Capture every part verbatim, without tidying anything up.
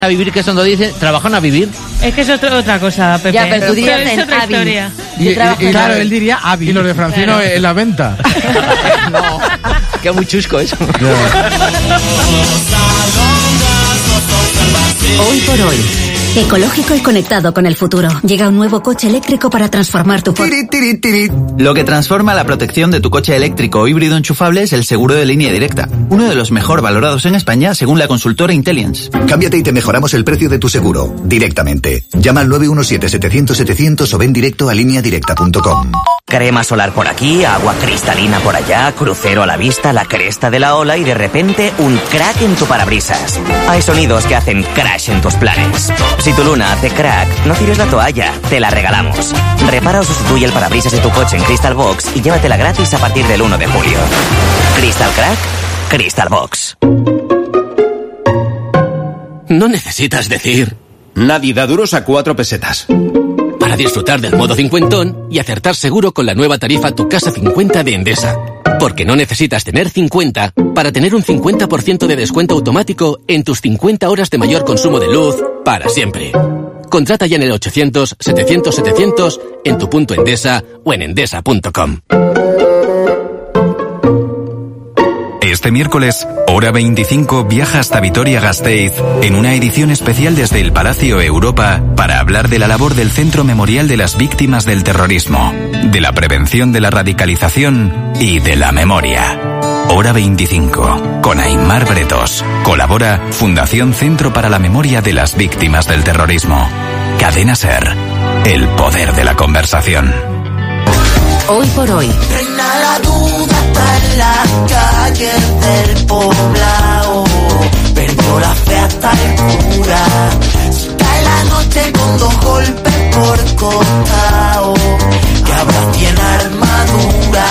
A vivir, que es donde dice, ¿trabajan a vivir? Es que es otro, otra cosa, Pepe. Ya, pero tú dirías es en otra hábil. historia. Y, y, y, claro, él diría hábil. Y los de Francino claro. En la venta. No, qué muy chusco eso. Hoy por hoy. Ecológico y conectado con el futuro. Llega un nuevo coche eléctrico para transformar tu... Tiri, tiri, tiri. Lo que transforma la protección de tu coche eléctrico o híbrido enchufable es el seguro de línea directa. Uno de los mejor valorados en España según la consultora Intellience. Cámbiate y te mejoramos el precio de tu seguro. Directamente. Llama al nueve uno siete, setecientos, setecientos o ven directo a línea directa punto com. Crema solar por aquí, agua cristalina por allá, crucero a la vista, la cresta de la ola y de repente un crack en tu parabrisas. Hay sonidos que hacen crash en tus planes. Si tu luna hace crack, no tires la toalla, te la regalamos. Repara o sustituye el parabrisas de tu coche en Crystal Box y llévatela gratis a partir del uno de julio. Crystal Crack, Crystal Box. No necesitas decir... Nadie da duros a cuatro pesetas. Para disfrutar del modo cincuentón y acertar seguro con la nueva tarifa Tu Casa cincuenta de Endesa. Porque no necesitas tener cincuenta para tener un cincuenta por ciento de descuento automático en tus cincuenta horas de mayor consumo de luz para siempre. Contrata ya en el ochocientos, setecientos, setecientos, en tu punto Endesa o en endesa punto com. Este miércoles, Hora veinticinco viaja hasta Vitoria-Gasteiz en una edición especial desde el Palacio Europa para hablar de la labor del Centro Memorial de las Víctimas del Terrorismo, de la prevención de la radicalización y de la memoria. Hora veinticinco, con Aimar Bretos. Colabora Fundación Centro para la Memoria de las Víctimas del Terrorismo. Cadena SER, el poder de la conversación. Hoy por hoy. Reina la duda hasta en la calle del poblado. Perdió la fe hasta el cura. Si cae la noche con dos golpes por costado, que habrá tiene armadura.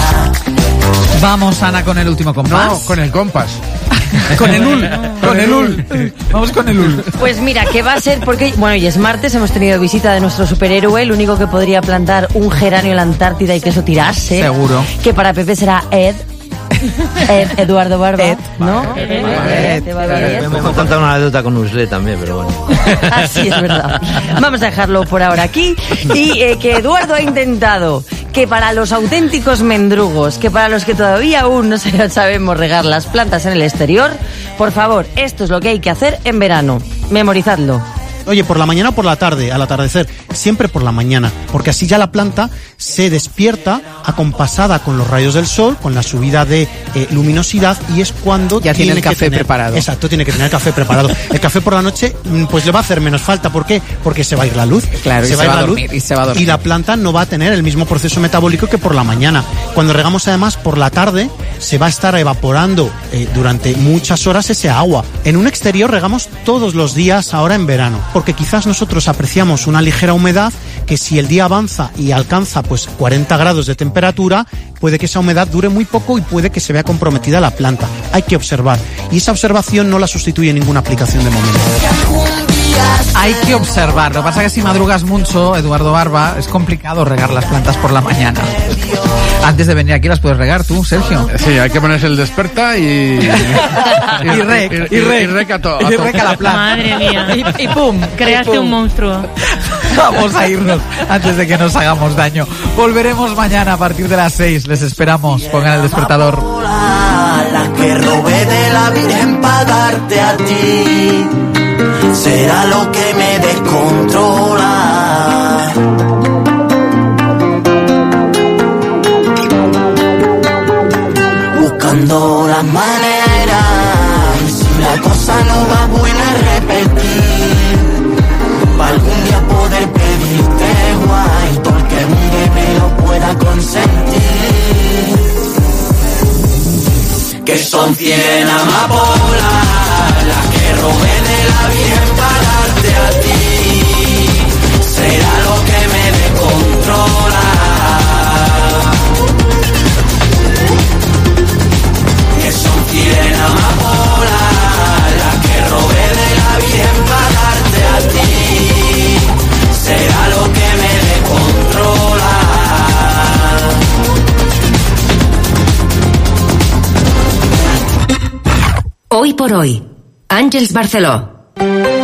Vamos, Ana, con el último compás. No, con el compás. Con el U L, con el U L. Vamos con el U L. Pues mira, que va a ser porque, bueno, y es martes, hemos tenido visita de nuestro superhéroe, el único que podría plantar un geranio en la Antártida y que eso tirase. Seguro. Que para Pepe será Ed. Ed, Eduardo Barba, Ed, ¿no? Ed, Ed, Ed, Ed. Me hemos contado una anécdota con Usle también, pero bueno. Así es verdad. Vamos a dejarlo por ahora aquí. Y eh, que Eduardo ha intentado que para los auténticos mendrugos, que para los que todavía aún no sabemos regar las plantas en el exterior, por favor, esto es lo que hay que hacer en verano. Memorizadlo. Oye, por la mañana o por la tarde, al atardecer, siempre por la mañana, porque así ya la planta se despierta acompasada con los rayos del sol, con la subida de eh, luminosidad, y es cuando ya tiene, tiene el café tener, preparado. Exacto, tiene que tener el café preparado. El café por la noche, pues le va a hacer menos falta. ¿Por qué? Porque se va a ir la luz. Claro, se, y va, se a va a ir dormir, la luz, y se va a dormir. Y la planta no va a tener el mismo proceso metabólico que por la mañana. Cuando regamos además por la tarde, se va a estar evaporando eh, durante muchas horas ese agua. En un exterior regamos todos los días ahora en verano, porque quizás nosotros apreciamos una ligera humedad que si el día avanza y alcanza pues cuarenta grados de temperatura, puede que esa humedad dure muy poco y puede que se vea comprometida la planta. Hay que observar. Y esa observación no la sustituye ninguna aplicación de momento. Hay que observar. Lo que pasa es que si madrugas mucho, Eduardo Barba, es complicado regar las plantas por la mañana. Antes de venir aquí las puedes regar tú, Sergio. Sí, hay que ponerse el desperta y... y, y rec, y, y, y rec. Y rec a todo. Y rec a la planta. Madre mía. Y, y pum, creaste y pum. un monstruo. Vamos a irnos antes de que nos hagamos daño. Volveremos mañana a partir de las seis. Les esperamos. Pongan el despertador. La que robé de la Virgen para darte a ti será lo que me descontrola. Buscando las maneras, si la cosa no va buena, repetir. Para algún día poder pedirte guay, porque mire me lo pueda consentir. Que son cien amapolas las que robé de la Virgen para darte a ti. Será lo que me descontrola. Que son cien amapolas las que robé de la Virgen para darte a ti. Será lo que me descontrola. Hoy por hoy, Àngels Barceló.